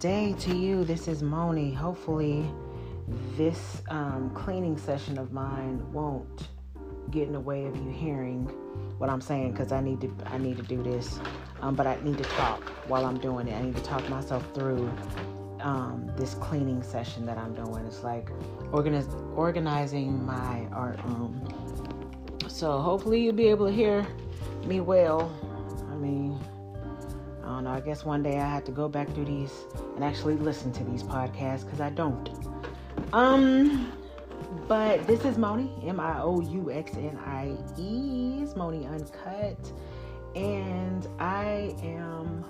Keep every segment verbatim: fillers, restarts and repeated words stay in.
day to you. This is Moni. Hopefully this um, cleaning session of mine won't get in the way of you hearing what I'm saying, because I need to I need to do this, um, but I need to talk while I'm doing it. I need to talk myself through um, this cleaning session that I'm doing. It's like organiz- organizing my art room. So hopefully you'll be able to hear me well. I mean, I don't know. I guess one day I have to go back through these and actually listen to these podcasts, because I don't. Um, but this is Moni, M I O U X N I E, it's Moni Uncut, and I am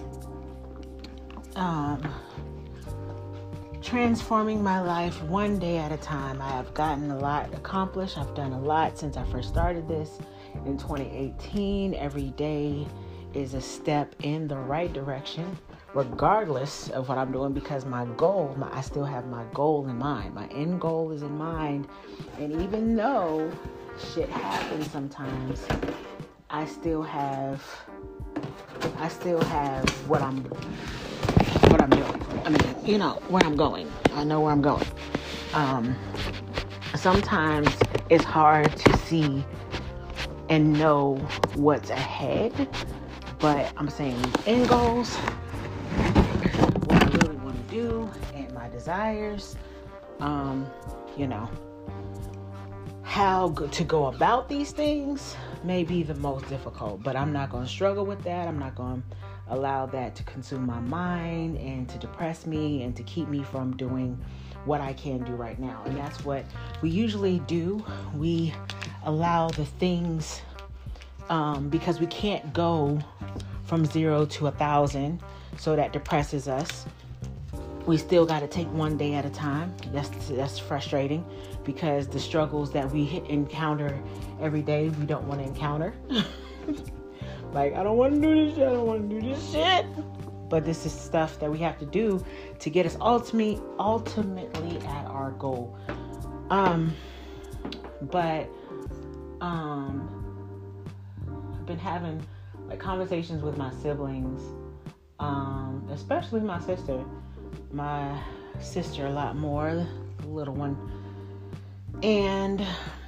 um transforming my life one day at a time. I have gotten a lot accomplished. I've done a lot since I first started this in twenty eighteen. Every day is a step in the right direction, regardless of what I'm doing, because my goal, my, I still have my goal in mind. My end goal is in mind. And even though shit happens sometimes, I still have, I still have what I'm, what I'm doing. I mean, you know, where I'm going. I know where I'm going. Um, sometimes it's hard to see and know what's ahead, but I'm saying these end goals, what I really want to do, and my desires, um, you know, how to go about these things may be the most difficult, but I'm not going to struggle with that. I'm not going to allow that to consume my mind and to depress me and to keep me from doing what I can do right now. And that's what we usually do. We allow the things, um, because we can't go from zero to a thousand, so that depresses us. We still got to take one day at a time. That's that's frustrating, because the struggles that we encounter every day, we don't want to encounter. Like, I don't want to do this shit. I don't want to do this shit. But this is stuff that we have to do to get us ultimately, ultimately at our goal. Um, but um, I've been having like conversations with my siblings, um, especially my sister. My sister a lot more, the little one. And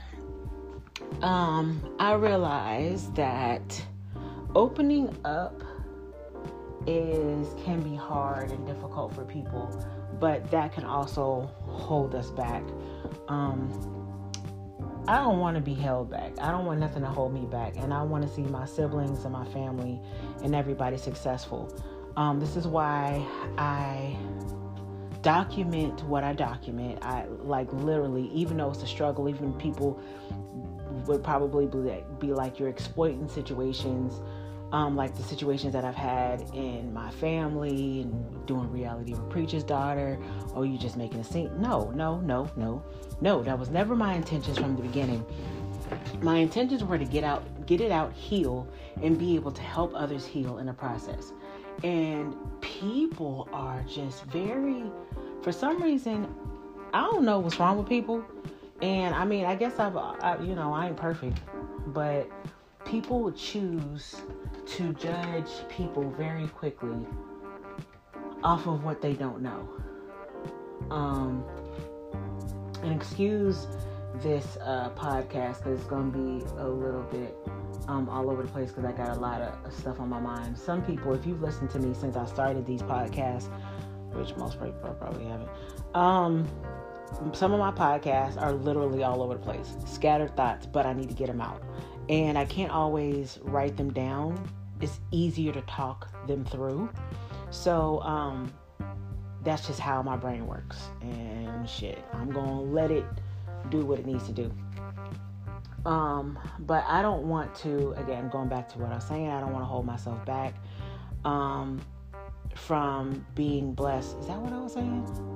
um, I realized that opening up is can be hard and difficult for people, but that can also hold us back. Um, I don't want to be held back. I don't want nothing to hold me back, and I want to see my siblings and my family and everybody successful. Um, this is why I document what I document. I like literally, even though it's a struggle, even people would probably be like, be like you're exploiting situations. Um, like the situations that I've had in my family and doing reality with Preacher's Daughter, or you just making a scene. No, no, no, no, no. That was never my intentions from the beginning. My intentions were to get out, get it out, heal, and be able to help others heal in the process. And people are just very, for some reason, I don't know what's wrong with people. And I mean, I guess I've, I, you know, I ain't perfect, but people choose to judge people very quickly off of what they don't know. Um, and excuse this uh, podcast, because it's going to be a little bit um, all over the place, because I got a lot of stuff on my mind. Some people, if you've listened to me since I started these podcasts, which most people probably haven't, um, some of my podcasts are literally all over the place. Scattered thoughts, but I need to get them out. And I can't always write them down. It's easier to talk them through. So um, that's just how my brain works. And shit, I'm going to let it do what it needs to do. Um, but I don't want to, again, going back to what I was saying, I don't want to hold myself back um, from being blessed. Is that what I was saying?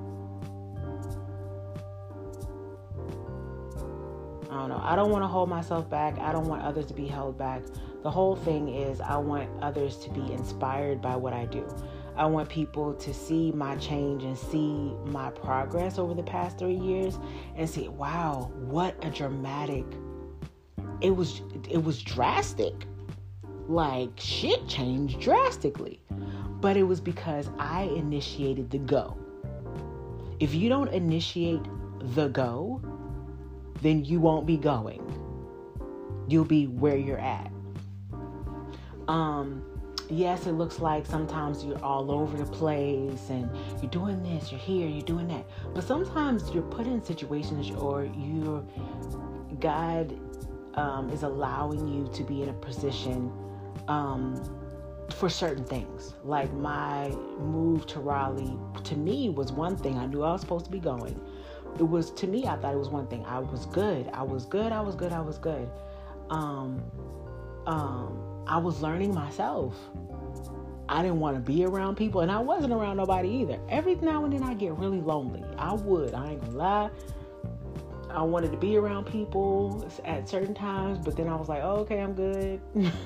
I don't know. I don't want to hold myself back. I don't want others to be held back. The whole thing is I want others to be inspired by what I do. I want people to see my change and see my progress over the past three years and see, wow, what a dramatic, it was, it was drastic. Like, shit changed drastically. but it was because I initiated the go. If you don't initiate the go, then you won't be going. You'll be where you're at. Um, yes, it looks like sometimes you're all over the place and you're doing this, you're here, you're doing that. But sometimes you're put in situations or you're, God um, is allowing you to be in a position um, for certain things. Like my move to Raleigh, to me, was one thing. I knew I was supposed to be going. It was, to me, I thought it was one thing. I was good. I was good. I was good. I was good. Um, um, I was learning myself. I didn't want to be around people, and I wasn't around nobody either. Every now and then I get really lonely. I would. I ain't gonna lie. I wanted to be around people at certain times, but then I was like, oh, okay, I'm good.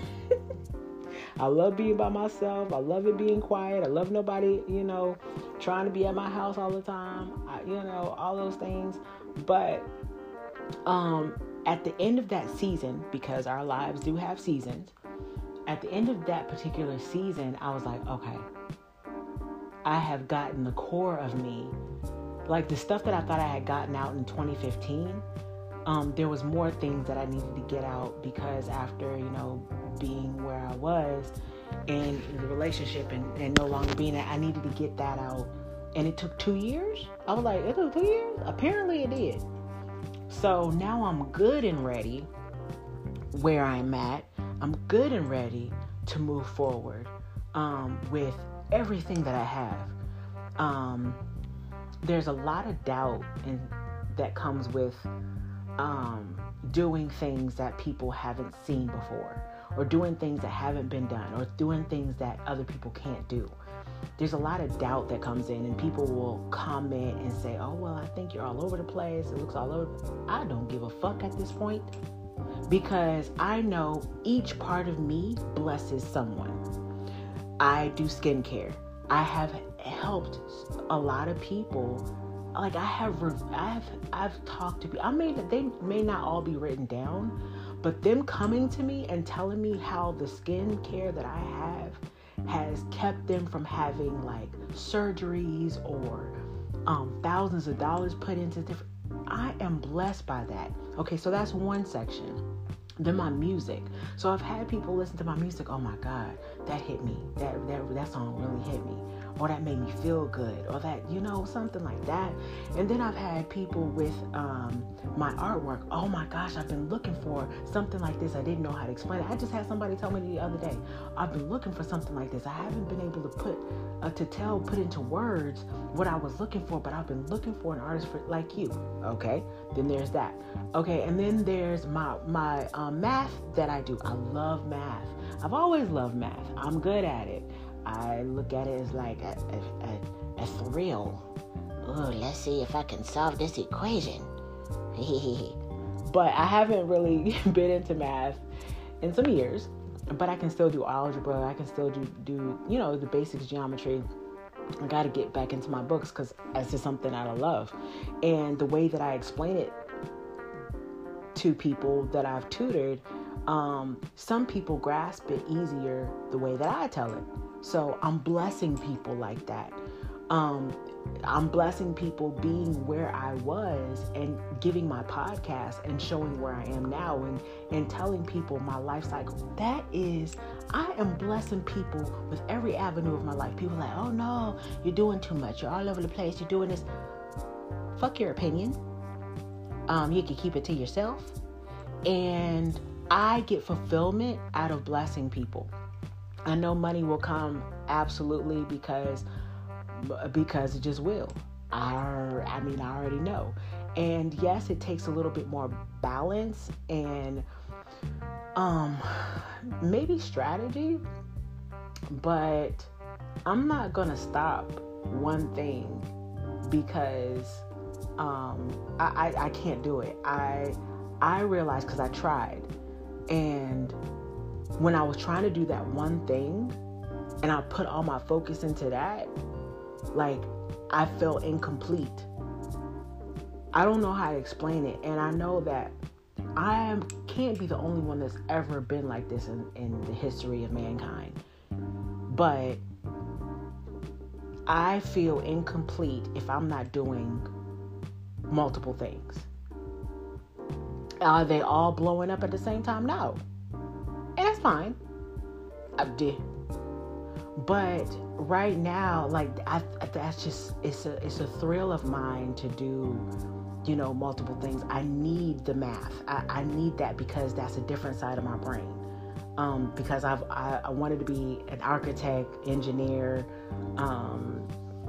I love being by myself. I love it being quiet. I love nobody, you know, trying to be at my house all the time. I, you know, all those things. But um, at the end of that season, because our lives do have seasons, at the end of that particular season, I was like, okay, I have gotten the core of me. Like the stuff that I thought I had gotten out in twenty fifteen, um, there was more things that I needed to get out because after, you know, being where I was and the relationship and, and no longer being that, I needed to get that out. And it took two years. I was like, it took two years? Apparently it did. So now I'm good and ready where I'm at. I'm good and ready to move forward um, with everything that I have. Um, there's a lot of doubt in, that comes with um, doing things that people haven't seen before, or doing things that haven't been done, or doing things that other people can't do. There's a lot of doubt that comes in, and people will comment and say, oh, well, I think you're all over the place. It looks all over. I don't give a fuck at this point, because I know each part of me blesses someone. I do skincare. I have helped a lot of people. Like I have, I've, I've talked to people. I may, they may not all be written down, but them coming to me and telling me how the skincare that I have has kept them from having like surgeries or um, thousands of dollars put into different. I am blessed by that. Okay, so that's one section. Then my music. So I've had people listen to my music. Oh my God, that hit me. That that that song really hit me. Or that made me feel good. Or that, you know, something like that. And then I've had people with um, my artwork. Oh my gosh, I've been looking for something like this. I didn't know how to explain it. I just had somebody tell me the other day, I've been looking for something like this. I haven't been able to put, uh, to tell, put into words what I was looking for, but I've been looking for an artist for, like you. Okay, then there's that. Okay, and then there's my, my um, math that I do. I love math. I've always loved math. I'm good at it. I look at it as like a, a, a, a thrill. Oh, let's see if I can solve this equation. But I haven't really been into math in some years. But I can still do algebra. I can still do, do you know, the basics, geometry. I got to get back into my books because it's just something that I love. And the way that I explain it to people that I've tutored, um, some people grasp it easier the way that I tell it. So I'm blessing people like that. Um, I'm blessing people being where I was and giving my podcast and showing where I am now and, and telling people my life cycle. That is, I am blessing people with every avenue of my life. People are like, oh no, you're doing too much. You're all over the place. You're doing this. Fuck your opinion. Um, you can keep it to yourself. And I get fulfillment out of blessing people. I know money will come absolutely because because it just will. I, I mean, I already know. And yes, it takes a little bit more balance and um, maybe strategy, but I'm not going to stop one thing because um, I, I, I can't do it. I, I realized because I tried, and when I was trying to do that one thing and I put all my focus into that, like I felt incomplete. I don't know how to explain it. And I know that I am, can't be the only one that's ever been like this in, in the history of mankind. But I feel incomplete if I'm not doing multiple things. Are they all blowing up at the same time? No. And that's fine. I did. But right now, like, I, that's just, it's a, it's a thrill of mine to do, you know, multiple things. I need the math. I, I need that because that's a different side of my brain. Um, because I've, I, I wanted to be an architect, engineer, um,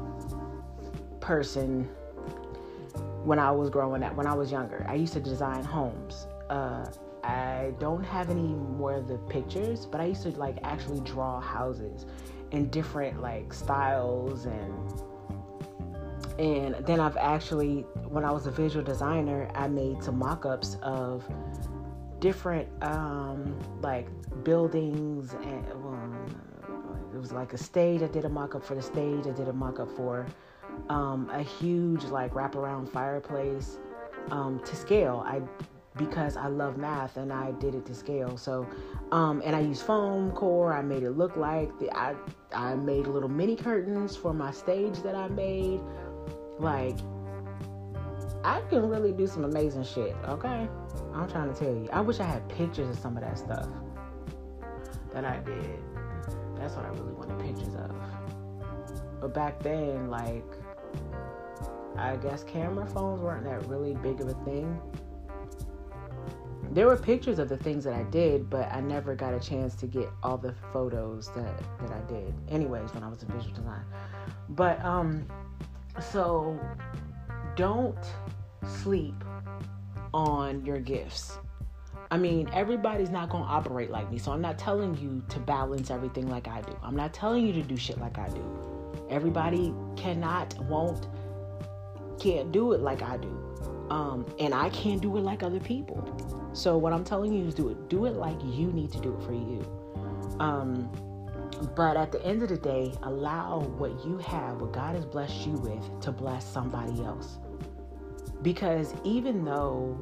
person when I was growing up, when I was younger. I used to design homes. Uh, I don't have any more of the pictures, but I used to like actually draw houses in different like styles, and and then I've actually, when I was a visual designer, I made some mock-ups of different um, like buildings, and well, it was like a stage. I did a mock-up for the stage. I did a mock-up for um, a huge like wraparound fireplace um, to scale. I because I love math and I did it to scale. So, um, and I used foam core. I made it look like the, I, I made little mini curtains for my stage that I made. Like, I can really do some amazing shit. Okay. I'm trying to tell you, I wish I had pictures of some of that stuff that I did. That's what I really wanted pictures of. But back then, like, I guess camera phones weren't that really big of a thing. There were pictures of the things that I did, but I never got a chance to get all the photos that, that I did. Anyways, when I was in visual design. But, um, so don't sleep on your gifts. I mean, everybody's not going to operate like me. So I'm not telling you to balance everything like I do. I'm not telling you to do shit like I do. Everybody cannot, won't, can't do it like I do. Um, and I can't do it like other people. So what I'm telling you is do it. Do it like you need to do it for you. Um, but at the end of the day, allow what you have, what God has blessed you with, to bless somebody else. Because even though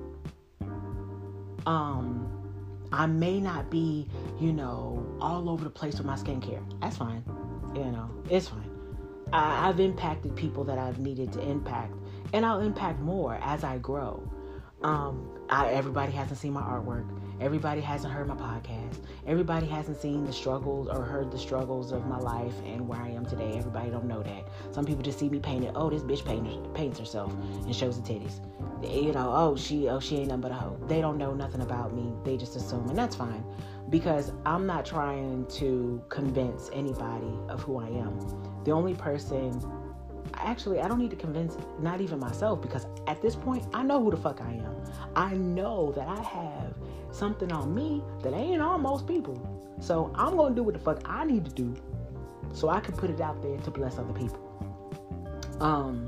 um, I may not be, you know, all over the place with my skincare, that's fine. You know, it's fine. I, I've impacted people that I've needed to impact. And I'll impact more as I grow. Um, I, everybody hasn't seen my artwork. Everybody hasn't heard my podcast. Everybody hasn't seen the struggles or heard the struggles of my life and where I am today. Everybody don't know that. Some people just see me painted. Oh, this bitch paints, paints herself and shows the titties. You know, oh, she, oh, she ain't nothing but a hoe. They don't know nothing about me. They just assume, and that's fine. Because I'm not trying to convince anybody of who I am. The only person... Actually, I don't need to convince not even myself, because at this point, I know who the fuck I am. I know that I have something on me that ain't on most people. So I'm going to do what the fuck I need to do so I can put it out there to bless other people. Um,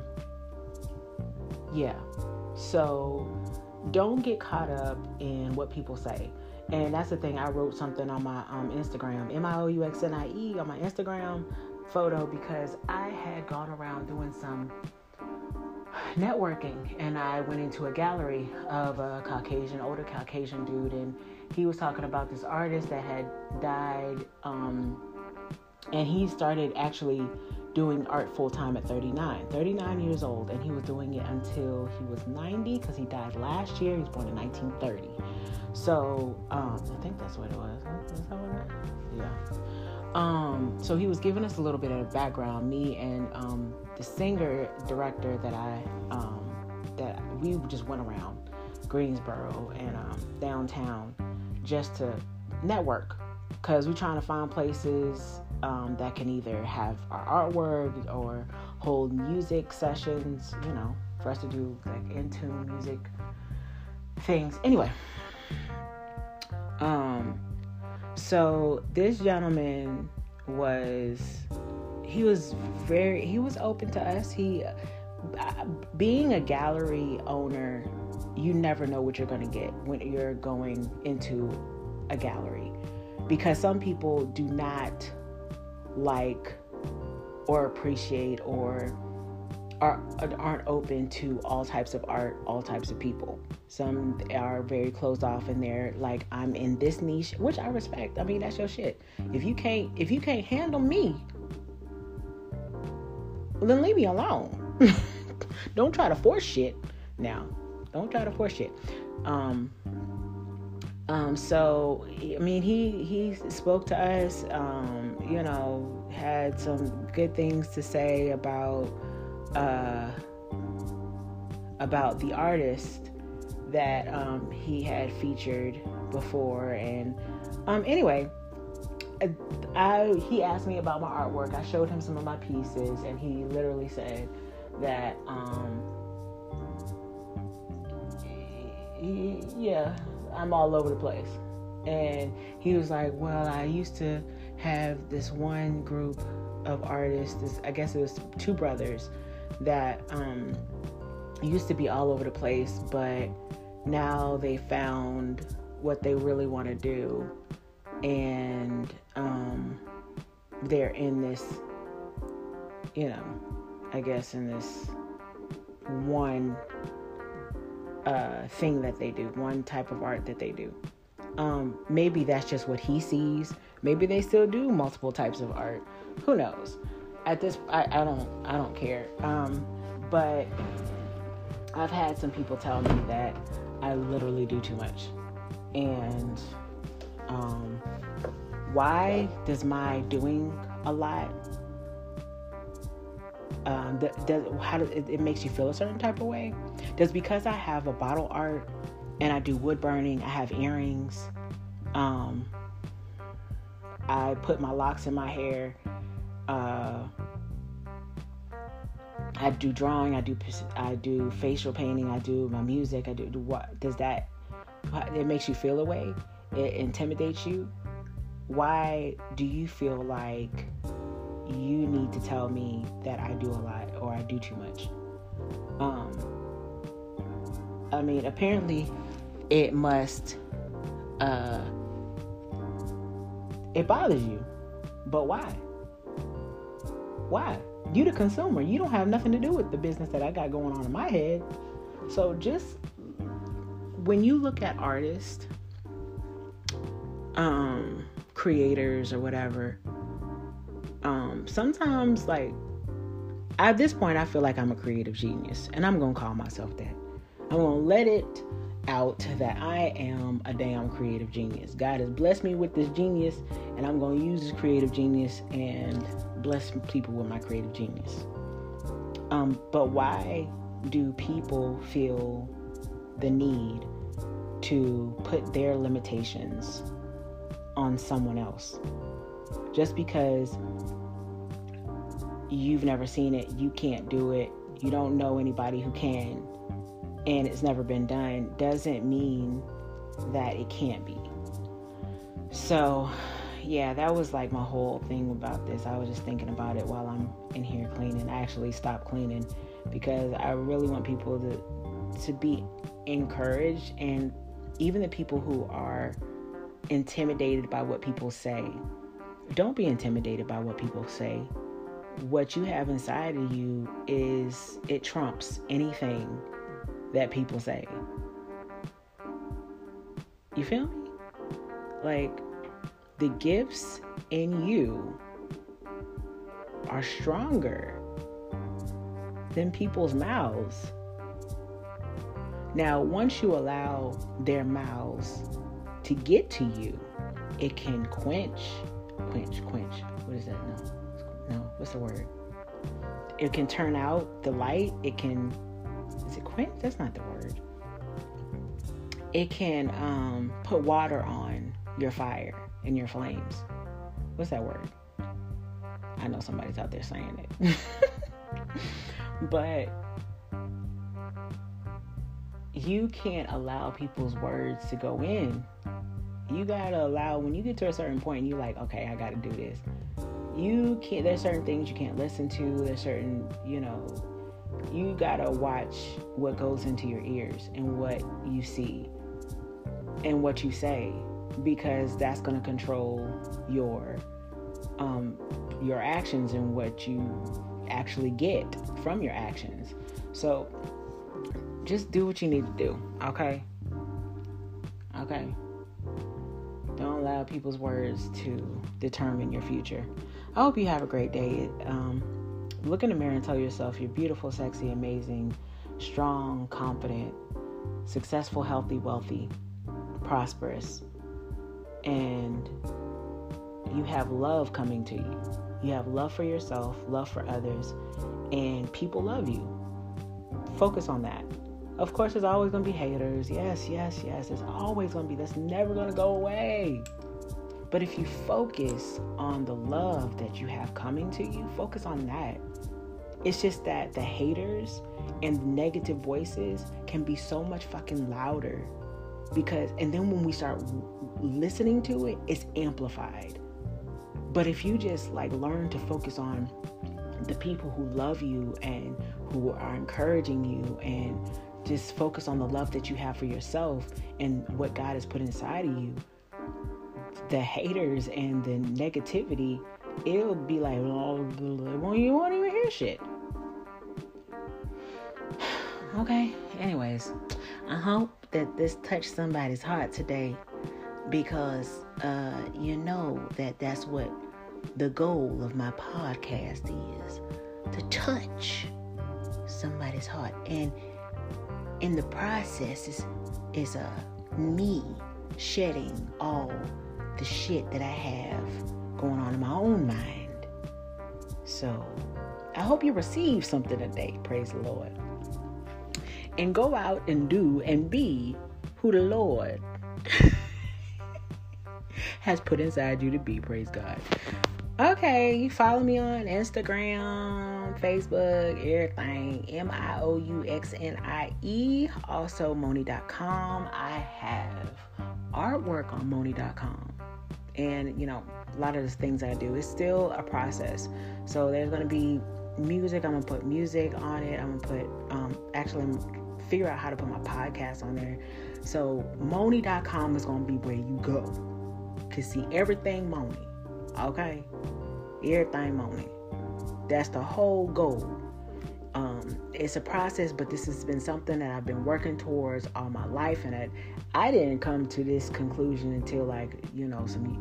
yeah. So don't get caught up in what people say. And that's the thing. I wrote something on my um, Instagram, M I O U X N I E, on my Instagram photo, because I had gone around doing some networking, and I went into a gallery of a Caucasian, older Caucasian dude, and he was talking about this artist that had died, um, and he started actually doing art full-time at thirty-nine, thirty-nine years old, and he was doing it until he was ninety, because he died last year. He was born in nineteen thirty. So, um, I think that's what it was. Is that what it was? Yeah. Um, so he was giving us a little bit of background, me and um, the singer director that I, um, that we just went around Greensboro and um, downtown just to network, because we're trying to find places um, that can either have our artwork or hold music sessions, you know, for us to do like in-tune music things. Anyway, um, so this gentleman was, he was very, he was open to us. He, being a gallery owner, you never know what you're going to get when you're going into a gallery, because some people do not like or appreciate or are, aren't open to all types of art, all types of people. Some are very closed off and they're like, I'm in this niche, which I respect. I mean, that's your shit. If you can't, if you can't handle me, then leave me alone. Don't try to force shit now. Don't try to force shit. Um, um, so, I mean, he, he spoke to us, um, you know, had some good things to say about, uh, about the artist that, um, he had featured before. And, um, anyway, I, he asked me about my artwork. I showed him some of my pieces, and he literally said that, um, he, yeah, I'm all over the place. And he was like, well, I used to have this one group of artists, this, I guess it was two brothers, that, um, used to be all over the place, but now they found what they really want to do. And um, they're in this, you know, I guess in this one uh, thing that they do, one type of art that they do. Um, maybe that's just what he sees. Maybe they still do multiple types of art. Who knows? At this, I, I don't, I don't care. Um, but I've had some people tell me that I literally do too much, and Um, why does my doing a lot, um, th- does, how does it, it makes you feel a certain type of way? Does because I have a bottle art and I do wood burning, I have earrings, um, I put my locks in my hair, uh, I do drawing, I do, I do facial painting, I do my music, I do, do what, does that, it makes you feel a way? It intimidates you? Why do you feel like you need to tell me that I do a lot or I do too much? Um, I mean, apparently it must, uh, it bothers you, but why? Why? You the consumer. You don't have nothing to do with the business that I got going on in my head. So just when you look at artists, um, creators or whatever, um, sometimes like at this point I feel like I'm a creative genius, and I'm gonna call myself that. I'm gonna let it out that I am a damn creative genius. God has blessed me with this genius, and I'm gonna use this creative genius and bless people with my creative genius. Um, but why do people feel the need to put their limitations on someone else? Just because you've never seen it, you can't do it, you don't know anybody who can, and it's never been done, doesn't mean that it can't be. So yeah, that was like my whole thing about this. I was just thinking about it while I'm in here cleaning. I actually stopped cleaning because I really want people to to be encouraged, and even the people who are intimidated by what people say, don't be intimidated by what people say. What you have inside of you is, it trumps anything that people say. You feel me? Like, the gifts in you are stronger than people's mouths. Now, once you allow their mouths to get to you, it can quench, quench, quench. What is that? No, no. What's the word? It can turn out the light. It can, is it quench? That's not the word. It can um, put water on your fire and your flames. What's that word? I know somebody's out there saying it. But you can't allow people's words to go in. You gotta allow, when you get to a certain point and you're like, okay, I gotta do this. You can't, there's certain things you can't listen to. There's certain, you know, you gotta watch what goes into your ears and what you see and what you say, because that's gonna control your, um, your actions and what you actually get from your actions. So just do what you need to do, okay? Okay. Don't allow people's words to determine your future. I hope you have a great day. Um, Look in the mirror and tell yourself you're beautiful, sexy, amazing, strong, confident, successful, healthy, wealthy, prosperous, and you have love coming to you. You have love for yourself, love for others, and people love you. Focus on that. Of course, there's always going to be haters. Yes, yes, yes. There's always going to be. That's never going to go away. But if you focus on the love that you have coming to you, focus on that. It's just that the haters and the negative voices can be so much fucking louder. Because, and then when we start listening to it, it's amplified. But if you just like learn to focus on the people who love you and who are encouraging you, and just focus on the love that you have for yourself and what God has put inside of you, the haters and the negativity, it'll be like, oh, well, you won't even hear shit. Okay, anyways, I hope that this touched somebody's heart today, because uh, you know that that's what the goal of my podcast is, to touch somebody's heart. And in the process is, is uh, me shedding all the shit that I have going on in my own mind. So I hope you receive something today. Praise the Lord. And go out and do and be who the Lord has put inside you to be. Praise God. Okay, follow me on Instagram, Facebook, everything. M I O U X N I E. Also, Moni dot com. I have artwork on Moni dot com. And, you know, a lot of the things I do, it's still a process. So there's going to be music. I'm going to put music on it. I'm going to put, um, actually, I'm figure out how to put my podcast on there. So Moni dot com is going to be where you go to see everything Moni. Okay? Everything Moni. That's the whole goal. Um, it's a process, but this has been something that I've been working towards all my life, and I, I didn't come to this conclusion until, like, you know, some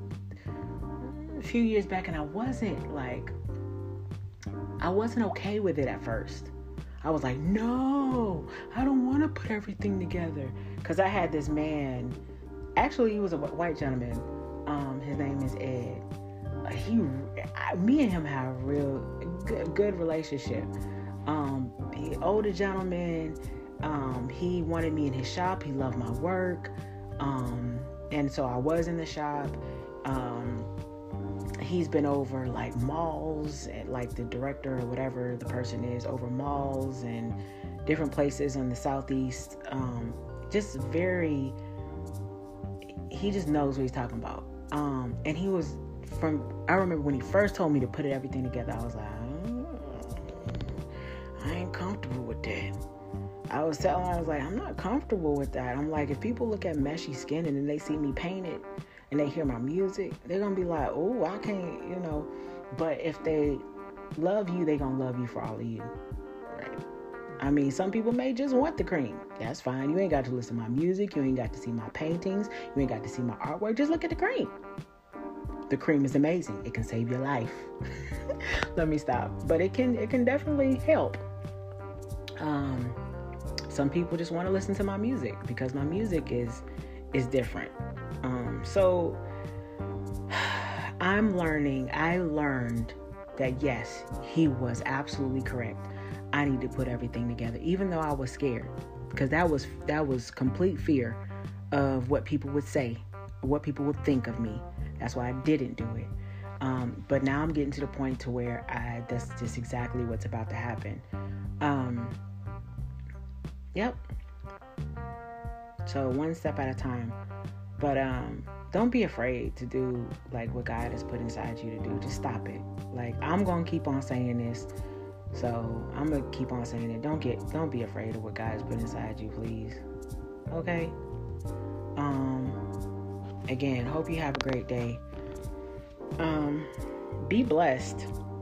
a few years back, and I wasn't like, I wasn't okay with it at first. I was like, no, I don't want to put everything together, because I had this man. Actually, he was a white gentleman. Um, his name is Ed. Uh, he, I, me and him have a real good, good relationship. Um, the older gentleman, um, he wanted me in his shop. He loved my work. Um, and so I was in the shop. Um, he's been over like malls, and like the director or whatever the person is, over malls and different places in the Southeast. Um, just very, he just knows what he's talking about. Um, and he was from, I remember when he first told me to put everything together, I was like, I ain't comfortable with that. I was telling him, I was like, I'm not comfortable with that. I'm like, if people look at meshy skin and then they see me painted and they hear my music, they're going to be like, oh, I can't, you know. But if they love you, they're going to love you for all of you. Right? I mean, some people may just want the cream. That's fine. You ain't got to listen to my music. You ain't got to see my paintings. You ain't got to see my artwork. Just look at the cream. The cream is amazing. It can save your life. Let me stop. But it can it can definitely help. Um, some people just want to listen to my music because my music is is different. Um, so I'm learning. I learned that yes, he was absolutely correct. I need to put everything together, even though I was scared, because that was that was complete fear of what people would say, what people would think of me. That's why I didn't do it. Um, but now I'm getting to the point to where I that's just exactly what's about to happen. Um, yep. So one step at a time. But um, don't be afraid to do like what God has put inside you to do. Just stop it. Like, I'm gonna keep on saying this. So I'm gonna keep on saying it. Don't get, don't be afraid of what God has put inside you, please. Okay. Um. Again, hope you have a great day. Um. Be blessed.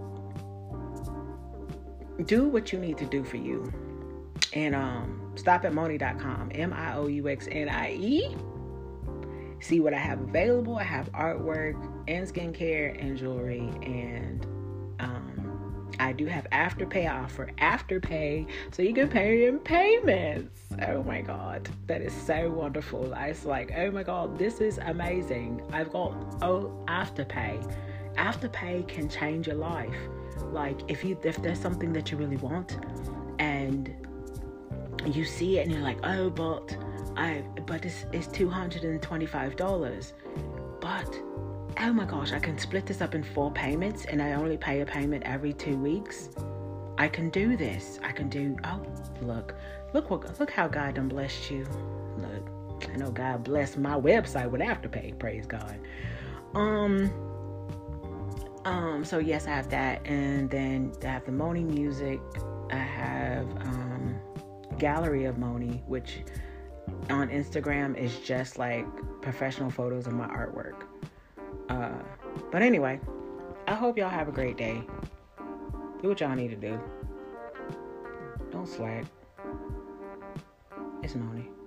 Do what you need to do for you, and um. Stop at Moni dot com. M I O U X N I E. See what I have available. I have artwork and skincare and jewelry and um. I do have Afterpay. I offer Afterpay, so you can pay in payments. Oh my God, that is so wonderful. I was like, oh my God, this is amazing. I've got oh Afterpay. Afterpay can change your life. Like if you if there's something that you really want, and you see it, and you're like, oh, but I but it's it's two hundred twenty-five dollars, but oh my gosh, I can split this up in four payments and I only pay a payment every two weeks. I can do this. I can do, oh, look, look what, look how God done blessed you. Look, I know God blessed my website with Afterpay, praise God. Um, um, so yes, I have that. And then I have the Moni Music. I have, um, Gallery of Moni, which on Instagram is just like professional photos of my artwork. Uh, but anyway, I hope y'all have a great day. Do what y'all need to do. Don't slack. It's Moni.